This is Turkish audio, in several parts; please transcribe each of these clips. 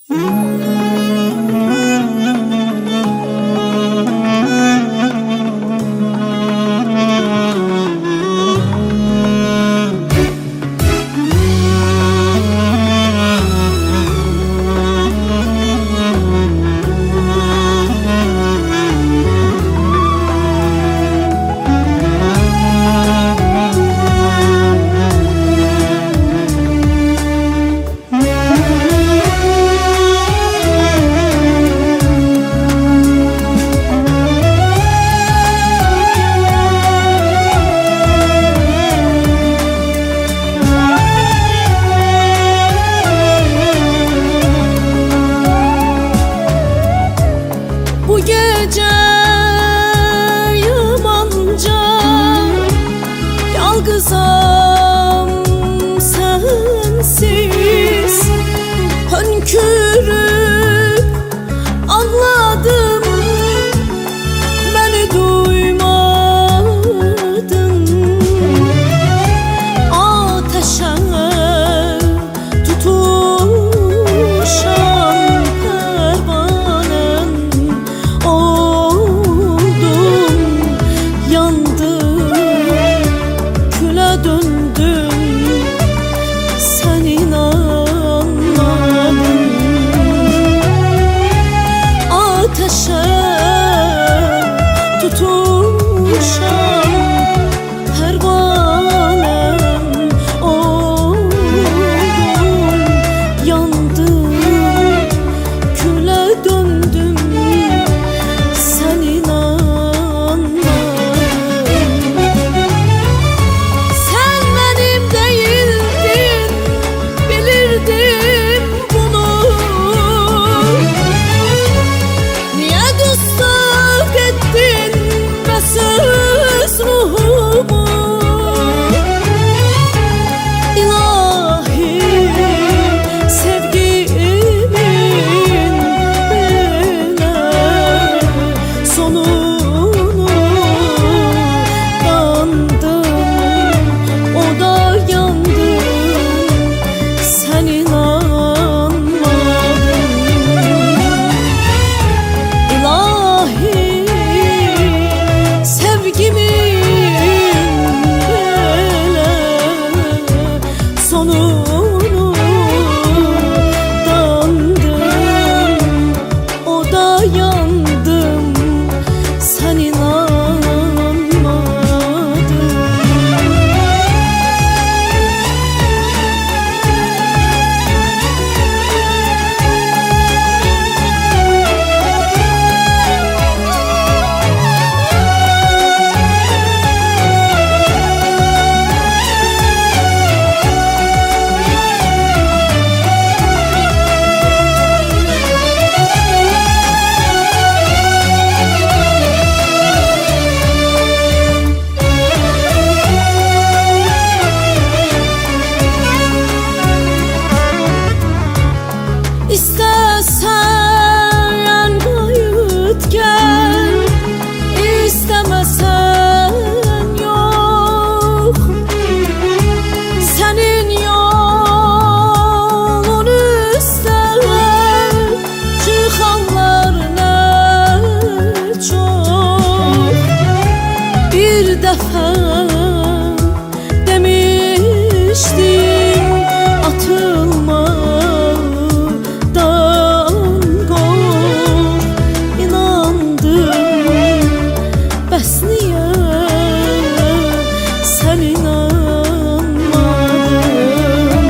Bu gece yamanca yalgızam sensiz. Hönkürüp anladım, beni duymadın. Ateşe tutuşan pervanem oldum, yandım, küle döndüm. Sen inanmadın. Ateşe tutuşan pervanem oldum, yandım, küle döndüm. Sen inanmadın. Sen benim değildin, bilirdim bunu. Niye tutsak ettin vesiz ruhumu? İlahi sevgimin böyle sonunu yandım, o da yandım. Sen inanmadın. İlahi sevgimin böyle sonunu yandım, o da yandım. Sen inanmadın. İstersen kayıt gel, istemesen yok. Senin yolun üstler çıkanlar ne çok. Bir defa demiştim atılma. Bəs niyə sən inanmadın?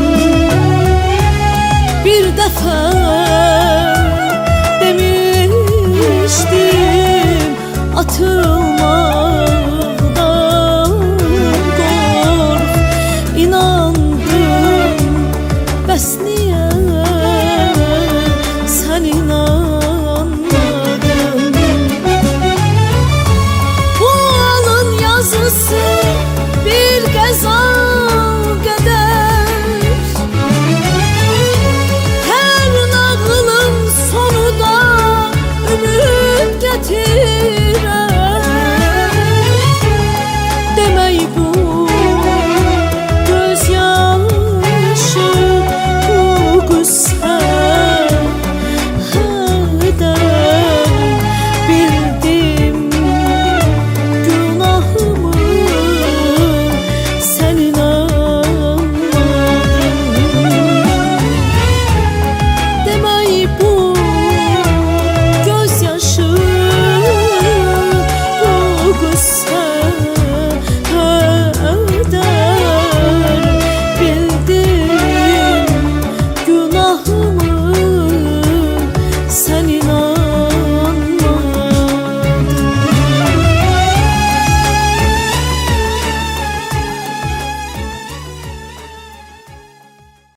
Bir dəfə demişdim atıl